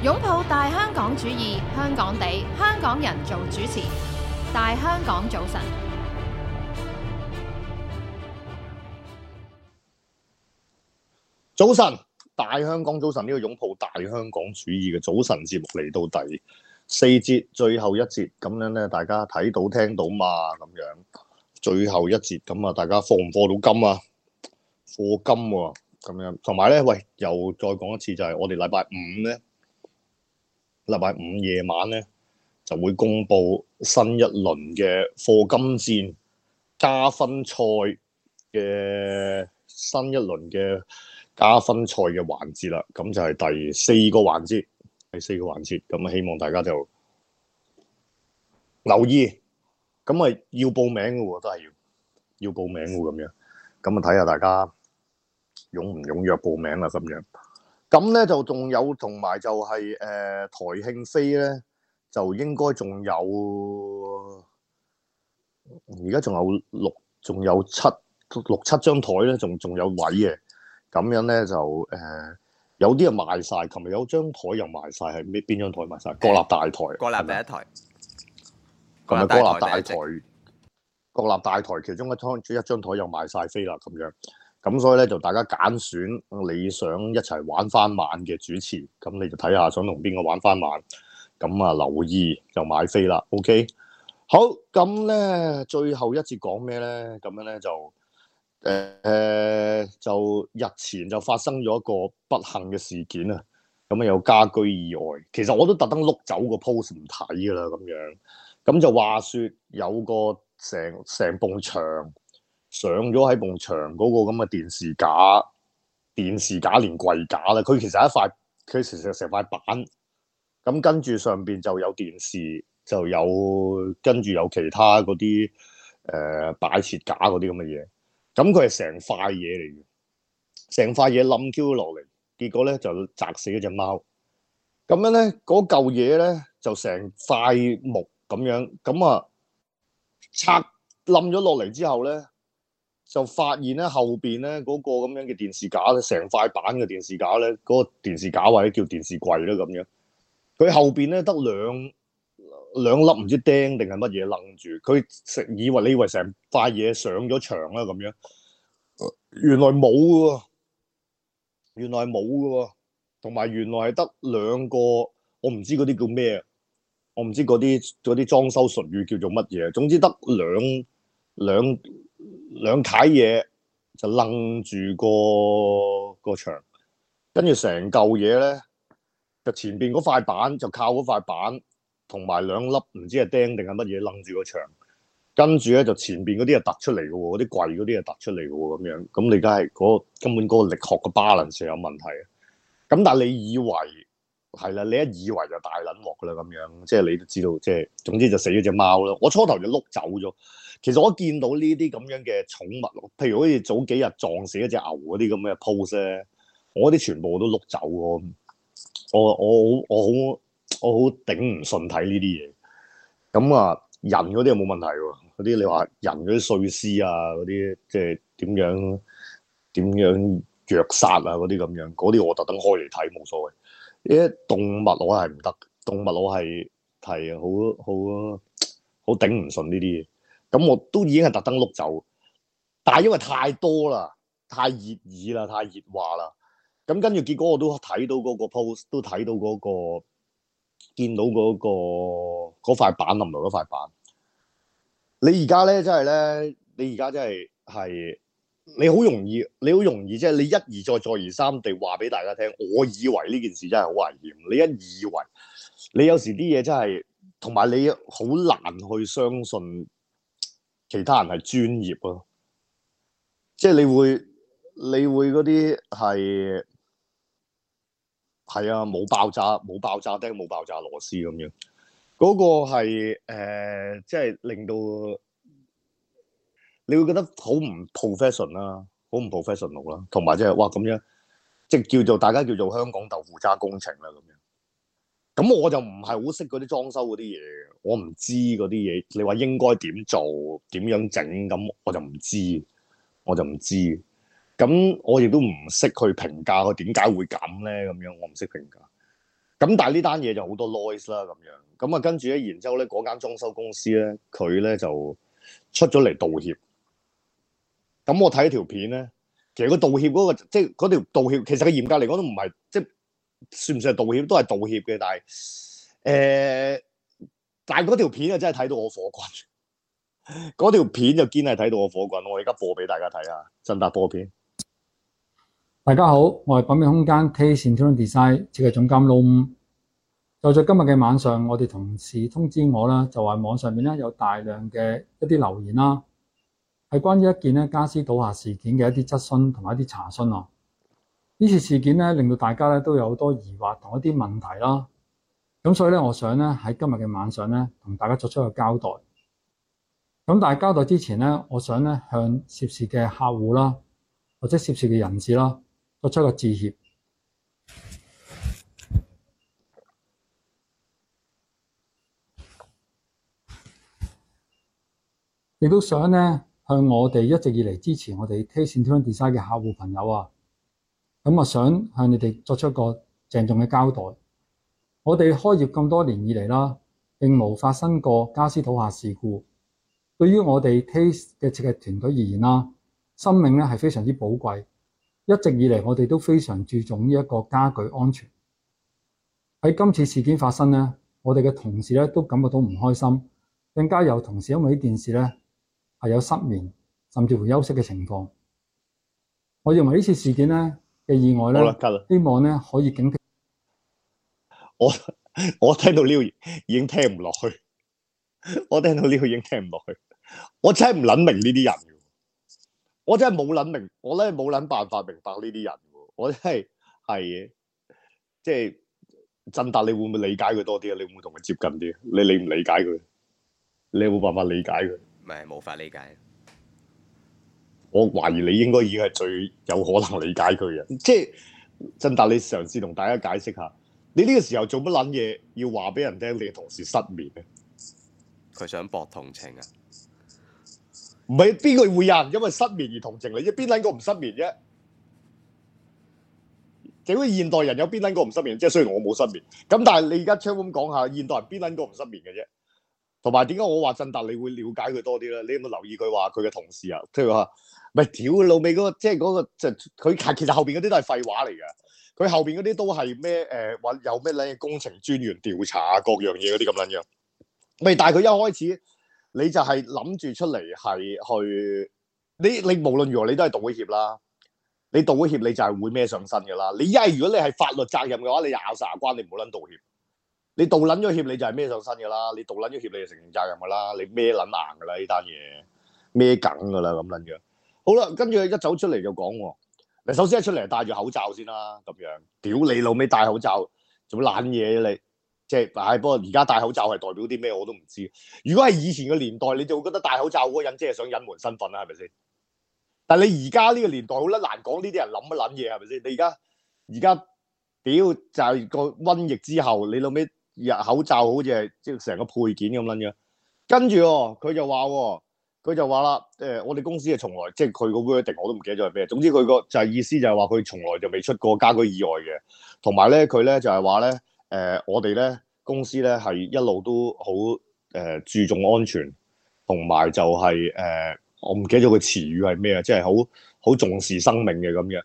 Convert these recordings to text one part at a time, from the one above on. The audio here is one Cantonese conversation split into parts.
擁抱大香港主義，香港地，香港人做主持。大香港早晨， 早晨，大香港早晨呢個擁抱大香港主義嘅早晨節目嚟到第4節最後一節，咁樣咧大家睇到聽到嘛？咁樣最後一節咁啊，大家課唔課到金啊？課金喎，咁樣同埋咧，喂，又再講一次，就係我哋禮拜五夜晚咧就會公布新一輪嘅課金戰加分賽嘅新一輪嘅加分賽嘅環節啦，咁就係第四個環節，咁希望大家就留意，咁啊要報名嘅喎，都係要報名嘅喎，咁樣，咁啊睇下大家踴唔踴躍報名啦，咁樣，咁咧就仲有同埋就係台慶飛咧，就應該仲有，而家仲有六七張台咧，仲有位嘅。咁樣咧就有啲人賣晒，琴日有張台又賣晒，係邊張台賣晒？國立大台， 國立第一台， 係咪國立大台？國立大台其中一張台又賣晒飛啦，咁樣，咁所以咧就大家揀選你想一齊玩翻晚嘅主持，咁你就睇下想同邊個玩翻晚，咁啊留意就買飛啦。OK， 好，咁咧最後一節講咩咧？咁樣咧就。就日前就發生咗一個不幸嘅事件啊，咁啊有家居意外，其實我都特登碌走個 post 唔睇噶啦，咁樣，咁就話說有個成埲牆上咗喺埲牆嗰個咁嘅電視架連櫃架啦，佢其實成塊板，咁跟住上邊就有電視，就有跟住有其他嗰啲擺設架嗰啲咁嘅嘢。咁佢係成塊嘢嚟嘅，成塊嘢冧 Q 落嚟，結果咧就砸死咗隻貓。咁樣咧，嗰嚿嘢咧就成塊木咁樣，咁啊拆冧咗落嚟之後咧，就發現咧後邊咧嗰個咁樣嘅電視架咧，成塊板嘅電視架咧，嗰個電視架或者叫電視櫃啦咁樣，佢後邊咧得兩粒唔知釘定係乜嘢愣住，佢你以為成塊嘢上咗牆啦咁樣，原來冇嘅喎，同埋原來係得兩個，我唔知嗰啲叫咩，我唔知嗰啲裝修術語叫做乜嘢，總之得兩楷嘢就愣住個牆，跟住成嚿嘢咧就前邊嗰塊板就靠嗰塊板。同埋兩粒唔知係釘定係乜嘢擸住個牆，跟住咧就前邊嗰啲係突出嚟嘅喎，嗰啲櫃嗰啲係突出嚟嘅喎，咁樣咁你梗係根本嗰個力學嘅 balance 有問題。咁但係你以為係啦，你一以為就大撚鑊㗎啦咁樣，即係你都知道，即係總之就死咗隻貓啦。我初頭就碌走咗，其實我見到呢啲咁樣嘅寵物，譬如好似早幾日撞死一隻牛嗰啲咁嘅 post 咧，我啲全部都碌走喎。我好頂唔順睇呢啲嘢，咁啊人嗰啲又冇問題喎，嗰啲你話人嗰啲碎屍啊，嗰啲即係點樣虐殺啊嗰啲咁樣，嗰啲我特登開嚟睇冇所謂。呢啲動物我係唔得，動物我係好頂唔順呢啲嘢，咁我都已經係特登碌走，但係因為太多啦，太熱議啦，太熱話啦，咁跟住結果我都睇到嗰個 post， 都睇到嗰個。見到嗰塊板冧落嗰塊板，你而家咧真係咧，你而家真係你好容易即係你一而再再而三地話俾大家聽，我以為呢件事真係好危險。你一以為，你有時啲嘢真係，同埋你好難去相信其他人係專業咯，即係你會嗰啲係啊，冇爆炸釘，冇爆炸螺絲咁樣，嗰個係即係令到你會覺得好唔 professional 啦，好唔 professional 啦，同埋即係哇咁樣，即係叫做大家叫做香港豆腐渣工程啦咁樣。咁我就唔係好識嗰啲裝修嗰啲嘢，我唔知嗰啲嘢，你話應該點做，點樣整，咁我就唔知。咁我亦都唔識去評價佢點解會咁咧，咁樣我唔識評價。 咁但係呢單嘢就好多 noise 啦咁樣。咁啊跟住咧，然之後咧嗰間裝修公司咧，佢咧就出咗嚟道歉。咁我睇條片咧，其實個道歉嗰、個即係嗰條道歉，其實佢嚴格嚟講都唔係即係算唔算係道歉，都係道歉嘅。但係嗰條片啊真係睇到我火滾，嗰條片就堅係睇到我火滾。我而家播俾大家睇下，振達播片。 大家好，我係品味空間 Taste Interior Design 設計總監 Lo。就在今日嘅晚上，我哋同事通知我啦，就話網上面咧有大量嘅一啲留言啦，係關於一件咧家私倒下事件嘅一啲質詢同埋一啲查詢啊。呢次事件咧令到大家咧都有好多疑惑同一啲問題啦。咁所以咧，我想咧喺今日嘅晚上咧同大家作出一個交代。咁但係交代之前咧，我想咧向涉事嘅客戶啦，或者涉事嘅人士啦，作出一個致歉。亦都想咧向我哋一直以嚟支持我哋 Taste Interior Design 嘅客戶朋友啊，咁啊想向你哋作出一個鄭重嘅交代。我哋開業咁多年以嚟啦，並無發生過家私倒下事故。對於我哋 Taste 嘅設計團隊而言啦，生命咧係非常之寶貴。一直以嚟，我哋都非常注重呢一個家具安全。喺今次事件發生咧，我哋嘅同事咧都感覺到唔開心，更加有同事因為呢件事咧係有失眠，甚至乎休息嘅情況。我認為呢次事件咧嘅意外咧，希望咧可以警惕。 我聽到呢個已經聽唔落去，我聽到呢個已經聽唔落去。我真係唔撚明呢啲人，我真係冇撚明，我咧冇撚辦法明白呢啲人。我真係即係振達，你會唔會理解佢多啲啊？你會唔會同佢接近啲？你理唔理解佢？你有冇辦法理解佢？ 唔係冇法理解。 我懷疑你應該已經係最有可能理解佢嘅人。即係振達，你嘗試同大家解釋下，你呢個時候做乜撚嘢要話俾人聽你嘅同事失眠咧？ 佢想博同情啊？ 唔係，邊個會有人因為失眠而同情你啫？邊撚個唔失眠啫？整個現代人有邊撚個唔失眠？即係雖然我冇失眠，咁但係你而家昌咁講下，現代人邊撚個唔失眠嘅啫？同埋點解我話振達你會了解佢多啲咧？你有冇留意佢話佢嘅同事啊？即係話咪屌老味嗰個，即係嗰個就佢其實後邊嗰啲都係廢話嚟嘅。佢後邊嗰啲都係咩話有咩撚工程專員調查啊，各樣嘢嗰啲咁撚樣。喂，但係佢一開始你就係諗住出嚟係去你無論如何你都係道咗歉啦。你道咗歉你就係會孭上身㗎啦。你如果你係法律責任嘅話，你咬實牙關，你唔好撚道歉。你道撚咗歉你就係孭上身㗎啦。你道撚咗歉你就承認責任㗎啦。你孭撚硬㗎啦，呢單嘢孭梗㗎啦咁撚樣。好啦，跟住一走出嚟就講喎。嗱，首先一出嚟戴住口罩先啦，咁樣屌你老味戴口罩做乜撚嘢你？即係，不過而家戴口罩係代表啲咩我都唔知。如果係以前嘅年代，你就會覺得戴口罩嗰個人即係想隱瞞身份啦，係咪先？但係你而家呢個年代好撚難講呢啲人諗乜撚嘢係咪先？你而家屌就係個瘟疫之後，你老尾日口罩好似係即係成個配件咁撚樣。跟住佢就話啦，我哋公司係從來即係佢個 wording 我都唔記得咗係咩。總之佢個就係意思就係話佢從來就未出過家居意外嘅，同埋咧佢咧就係話咧。我哋咧公司咧係一路都好注重安全，同埋就係我唔記得咗個詞語係咩啊，即係好重視生命嘅咁樣。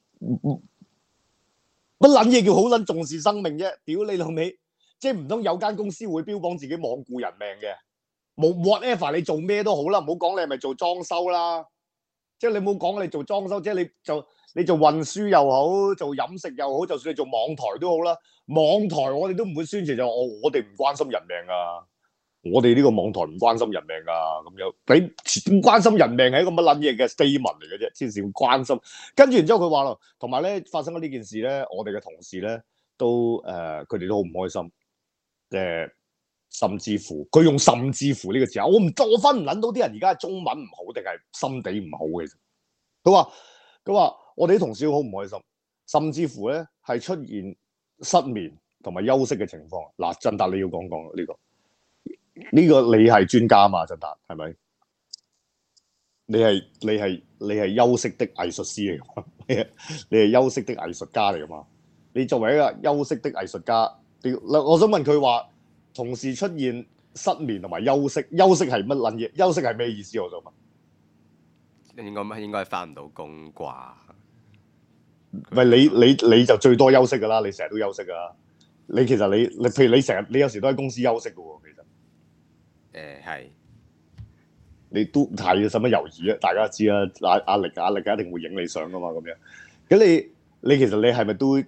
乜撚嘢叫好撚重視生命啫？屌你老味，即係唔通有間公司會標榜自己罔顧人命嘅？冇 whatever 你做咩都好啦，唔好講你係咪做裝修啦，即係你冇講你做裝修，即係你做運輸又好，做飲食又好，就算你做網台都好啦。網台我哋都唔會宣傳就我哋唔關心人命啊，我哋呢個網台唔關心人命啊咁樣。你關心人命係一個乜撚嘢嘅 statement 嚟嘅啫，先至會關心。跟住然之後佢話咯，同埋咧發生咗呢件事咧，我哋嘅同事咧都佢哋都好唔開心。甚至乎佢用甚至乎呢個字啊，我分唔撚到啲人而家係中文唔好定係心地唔好嘅。佢話我哋啲同事好唔開心，甚至乎咧係出現失眠同埋休息嘅情況。嗱，振達你要講講呢個你係專家嘛？振達係咪？你係休息的藝術師嚟㗎嘛？你係休息的藝術家嚟㗎嘛？你作為一個休息的藝術家， 我想問佢話同時出現失眠同埋休息係乜撚嘢？休息係咩意思？我想問。 應該翻唔到工啩？ 喂，你就最多休息㗎啦，你成日都休息㗎。你其實你譬如你成日你有時都喺公司休息㗎喎，其實。 係。 你都係使乜猶豫啊？大家知啦，壓力一定會影你相㗎嘛，咁樣。咁你其實你係咪都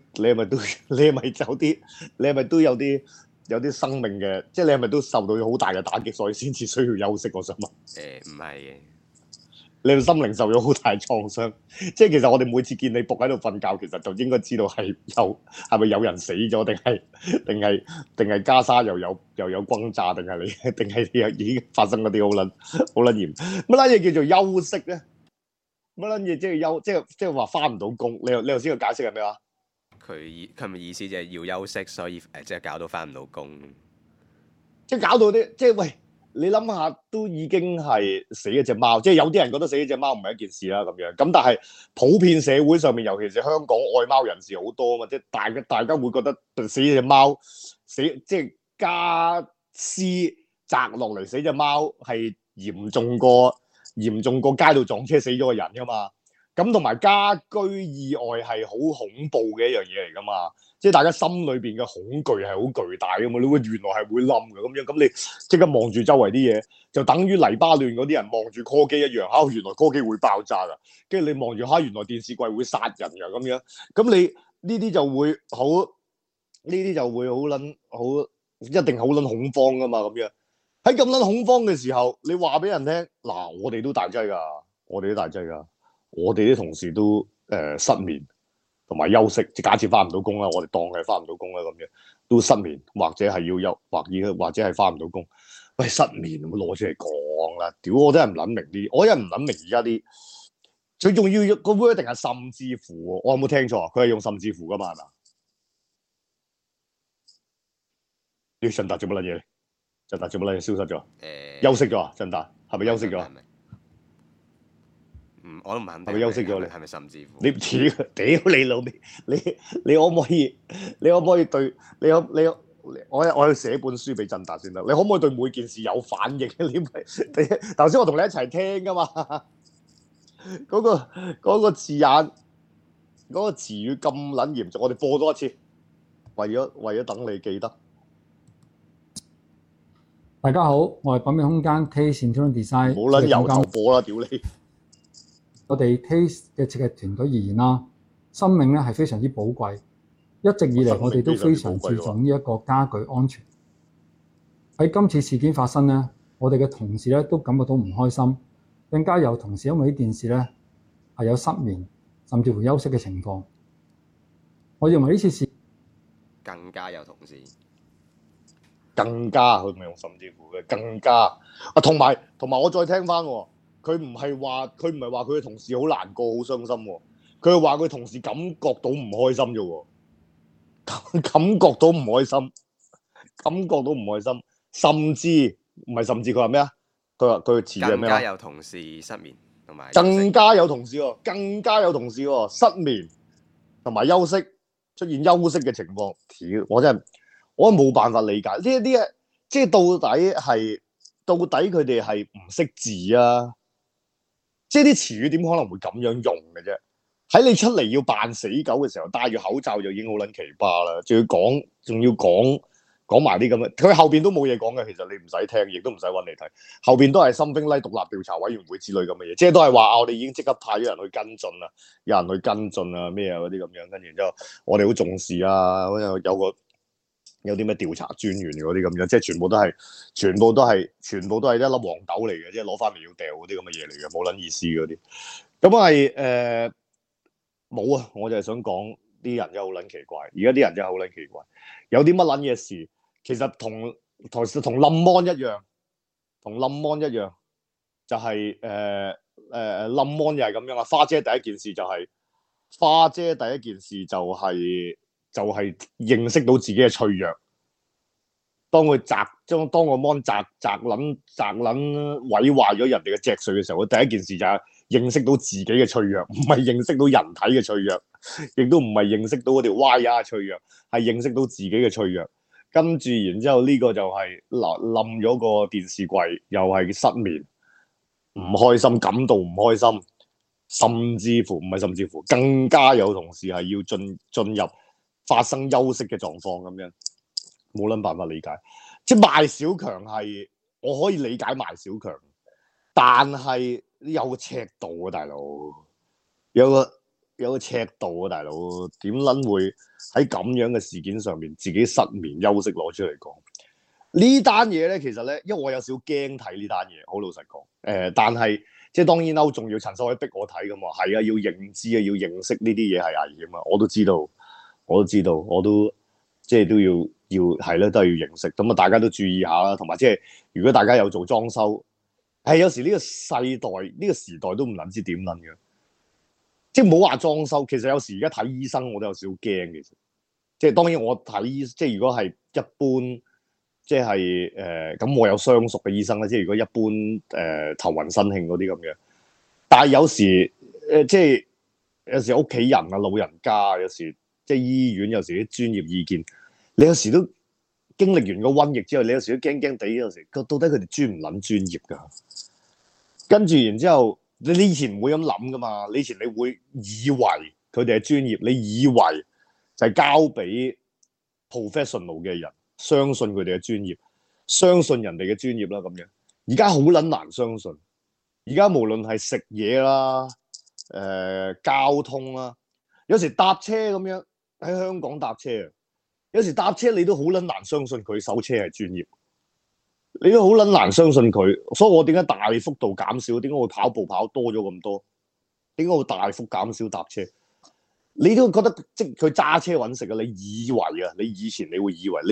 有啲生命嘅，即係你係咪都受到好大嘅打擊，所以先至需要休息？我想問。 唔係嘅。你心靈受咗好大創傷，即係其實我哋每次見你仆喺度瞓覺，其實就應該知道係咪有人死咗，定係加沙又有轟炸，定係你已經發生嗰啲好撚嚴乜撚嘢叫做休息咧？乜撚嘢即係即係話翻唔到工？你頭先個解釋係咩話？ 佢咪意思就係要休息，所以即係搞到翻唔到工， 即係搞到啲即係喂。你諗下，都已經係死一隻貓，即係有啲人覺得死一隻貓唔係一件事啦咁樣。咁但係普遍社會上面，尤其是香港愛貓人士好多啊嘛，即係大家會覺得死一隻貓，即係家私砸落嚟死隻貓係嚴重過街度撞車死咗個人噶嘛。咁同埋家居意外係好恐怖嘅一樣嘢嚟噶嘛。即係大家心裏邊嘅恐懼係好巨大噶嘛，你會原來係會冧嘅咁樣，咁你即刻望住周圍啲嘢，就等於黎巴嫩嗰啲人望住 call 機一樣，原來 call 機會爆炸噶，跟住你望住原來電視櫃會殺人噶咁樣，咁你呢啲就會好撚好，一定好撚恐慌噶嘛咁樣。喺咁撚恐慌嘅時候，你話俾人聽嗱，我哋都大劑噶，我哋啲同事都失眠。同埋休息，即假設翻唔到工啦，我哋當係翻唔到工啦咁樣，都失眠或者係要休，或者係翻唔到工。喂，失眠咁攞出嚟講啦，屌我真係唔撚明啲，我真係唔撚明而家啲最重要個 word 一定係甚至乎喎，我有冇聽錯？佢係用甚至乎噶嘛係嘛？你振達做乜撚嘢？振達做乜撚嘢消失咗？休息咗啊？振達係咪休息咗？ 我都唔肯定。 係咪休息咗你？ 係咪甚至乎？ 你屌你老味！你可唔可以對我要寫本書俾振達先得。你可唔可以對每件事有反應？你頭先我同你一齊聽噶嘛？嗰個字眼，嗰個詞語咁撚嚴重，我哋播多一次，為咗等你記得。 大家好，我係品味空間 Taste Interior Design。 冇撚由頭播啦，屌你！ 我哋 Taste 嘅設計團隊而言啦，生命咧係非常之寶貴。一直以嚟，我哋都非常注重呢一個家居安全。喺今次事件發生咧，我哋嘅同事咧都感覺到唔開心，更加有同事因為呢件事咧係有失眠，甚至乎休息嘅情況。我認為呢次事更加有同事， 更加佢唔係用甚至乎嘅，更加啊，同埋我再聽翻喎。佢唔係話佢嘅同事好難過、好傷心喎，佢係話佢同事感覺到唔開心啫喎，感覺到唔開心，甚至唔係甚至佢話咩啊？佢話佢詞係咩啊？ 更加有同事失眠同埋更加有同事喎，失眠同埋休息出現休息嘅情況，我真係冇辦法理解呢一啲嘢，即係到底佢哋係唔識字啊？即係啲詞語點可能會咁樣用嘅啫？喺你出嚟要扮死狗嘅時候，戴住口罩就已經好撚奇葩啦，仲要講埋啲咁嘅，佢後邊都冇嘢講嘅，其實你唔使聽，亦都唔使揾嚟睇，後邊都係 something like 獨立調查委員會之類咁嘅嘢，即係都係話我哋已經即刻派咗人去跟進啦，有人去跟進啊咩啊嗰啲咁樣，跟住之後我哋好重視啊，有啲咩調查專員嗰啲咁樣，即係全部都係一粒黃豆嚟嘅，即係攞翻嚟要掉嗰啲咁嘅嘢嚟嘅，冇撚意思嗰啲。咁係冇啊！我就係想講啲人真係好撚奇怪，而家啲人真係好撚奇怪，有啲乜撚嘢事，其實同冧 mon 一樣，就係冧 mon 又係咁樣啊！花姐第一件事就係認識到自己嘅脆弱。當個 mon 砸撚毀壞咗人哋嘅脊髓嘅時候，佢第一件事就係認識到自己嘅脆弱，唔係認識到人體嘅脆弱，亦都唔係認識到嗰條 wire 脆弱，係認識到自己嘅脆弱。 跟住然之後呢個就係冧咗個電視櫃，又係失眠，唔開心，感到唔開心，甚至乎唔係甚至乎，更加有同事係要進入發生休息嘅狀況咁樣，冇撚辦法理解。即係賣小強係我可以理解賣小強，但係有個尺度啊，大佬，有個尺度啊，大佬，點撚會喺咁樣嘅事件上面自己失眠休息攞出嚟講？呢單嘢咧，其實咧，因為我有少驚睇呢單嘢，好老實講。但係即係當然啦，仲要陳秀偉逼我睇噶嘛，係啊，要認知啊，要認識呢啲嘢係危險啊，我都知道，我都即係都要係咧，都係要認識。咁啊，大家都注意下啦，同埋即係如果大家有做裝修，有時呢個世代呢個時代都唔撚知點撚嘅，即係冇話裝修。其實有時而家睇醫生我都有少驚，其實即係當然我睇即係如果係一般。即係咁，我有相熟嘅醫生咧。即係如果一般頭暈身興嗰啲咁樣，但係有時即係有時屋企人啊、老人家，有時即係醫院有時啲專業意見，你有時都經歷完個瘟疫之後，你有時都驚驚地，有時到底佢哋專唔撚專業㗎？跟住然之後，你以前唔會咁諗㗎嘛？你以前你會以為佢哋係專業，你以為就係交俾 professional 嘅人。相信佢哋嘅專業，相信人哋嘅專業啦咁樣。而家好撚難相信。而家無論係食嘢啦、交通啦，有時搭車咁樣喺香港搭車啊，有時搭車你都好撚難相信佢手車係專業，你都好撚難相信佢。所以我點解大幅度減少？點解會跑步跑多咗咁多？點解會大幅減少搭車？你都覺得即係佢揸車揾食啊？你以為啊？你以前你會以為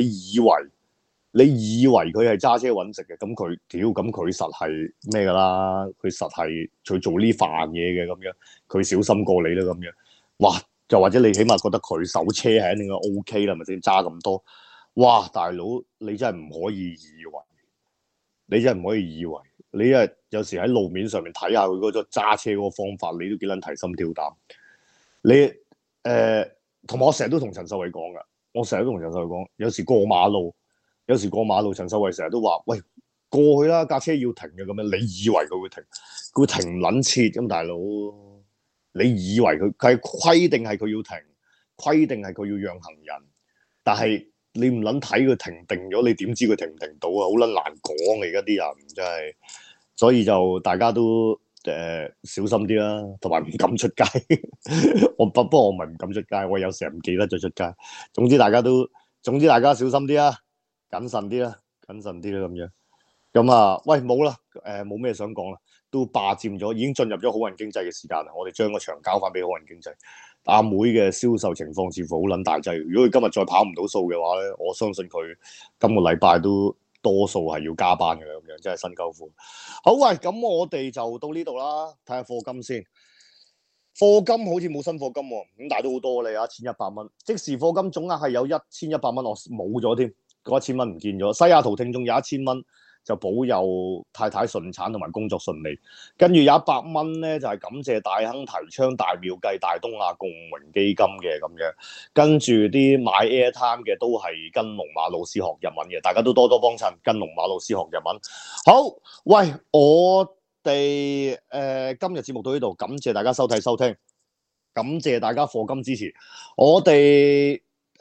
佢係揸車揾食嘅，咁佢咁佢實係咩㗎啦？佢實係佢做呢飯嘢嘅咁樣，佢小心過你啦咁樣。哇！就或者你起碼覺得佢手車係一定係 OK 啦，咪先揸咁多？哇！大佬你真係唔可以以為，你真係唔可以以為，你係有時喺路面上面睇下佢嗰種揸車嗰個方法，你都幾撚提心吊膽。你同埋我成日都同陳秀偉講噶，有時過馬路，陳秀偉成日都話：喂，過去啦，架車要停嘅咁樣。你以為佢會停？佢停唔撚切咁，大佬。你以為佢係規定係佢要停，規定係佢要讓行人，但係你唔撚睇佢停定咗，你點知佢停唔停到啊？好撚難講，而家啲人真係，所以就大家都。小心啲啦，同埋唔敢出街。不過我唔係唔敢出街，我有時唔記得咗出街。總之大家小心啲啦，謹慎啲啦咁樣。咁啊，喂，冇啦，冇咩想講啦，都霸佔咗，已經進入咗好人經濟嘅時間啦。我哋將個場交翻俾好人經濟。阿妹嘅銷售情況似乎好撚大劑。如果佢今日再跑唔到數嘅話咧，我相信佢今個禮拜都。多數係要加班嘅咁樣，真係新鳩褲。好，喂，咁我哋就到呢度啦，睇下課金先。課金好似冇新課金喎，咁但係都好多你1100蚊。即時課金總額係有1100蚊，我冇咗添，嗰1000蚊唔見咗。西雅圖聽眾有1000蚊，就保佑太太順產同埋工作順利。跟住有100蚊咧，就係感謝大亨提倡大廟計大東亞共榮基金嘅咁樣。跟住啲買 Airtime 嘅都係跟龍馬老師學日文嘅，大家都多多幫襯跟龍馬老師學日文。好，喂，我哋今日節目到呢度，感謝大家收睇收聽，感謝大家課金支持。我哋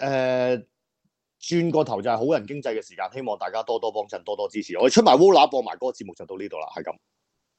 轉個頭就係好人經濟嘅時間，希望大家多多幫襯，多多支持。我哋出埋 Wola 播埋嗰個節目就到呢度啦，係咁。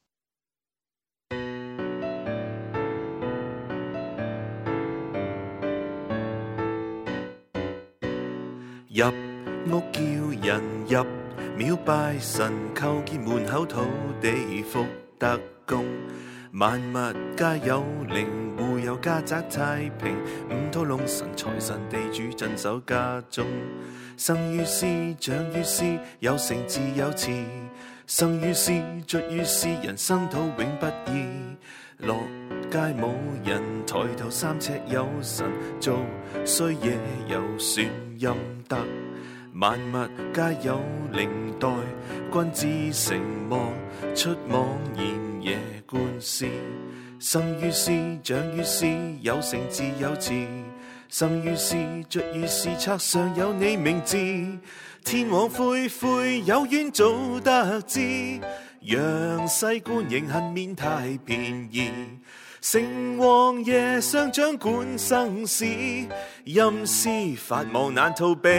入屋叫人入廟拜神，叩見門口土地福德公，萬物皆有靈，戶有家宅太平，五土龍神財神地主鎮守家中，生於斯長於斯，有成自有次，生於斯卒於斯，人生土永不易。落街冇人，抬頭3尺有神，做衰嘢有損陰德，萬物皆有靈，待君子成魔，出妄言夜觀師。生於斯長於斯，有成自有次， 生於斯，卒於斯，冊上有你名字。天網恢恢，有緣早得知。讓世官刑恨免太便宜。城隍爺上掌管生死，陰司法網難逃避。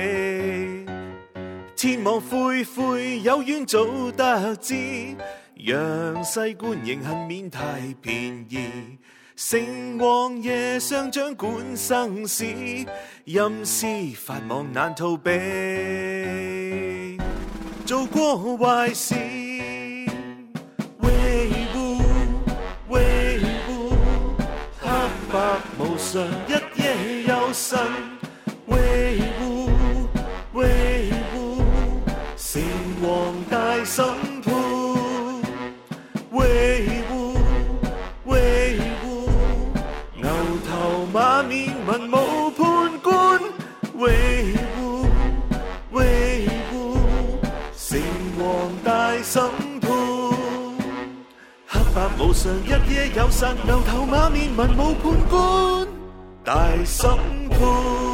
天網恢恢，有緣早得知。讓世官刑恨免太便宜。城隍爺上掌管生死，陰司法網難逃避。做過壞事維護，黑白無常，一夜有神維護，城隍大審判維護，牛頭馬面文武判官維護，城隍大審判，黑白無常，一夜有神，牛頭馬面文武判官大審判。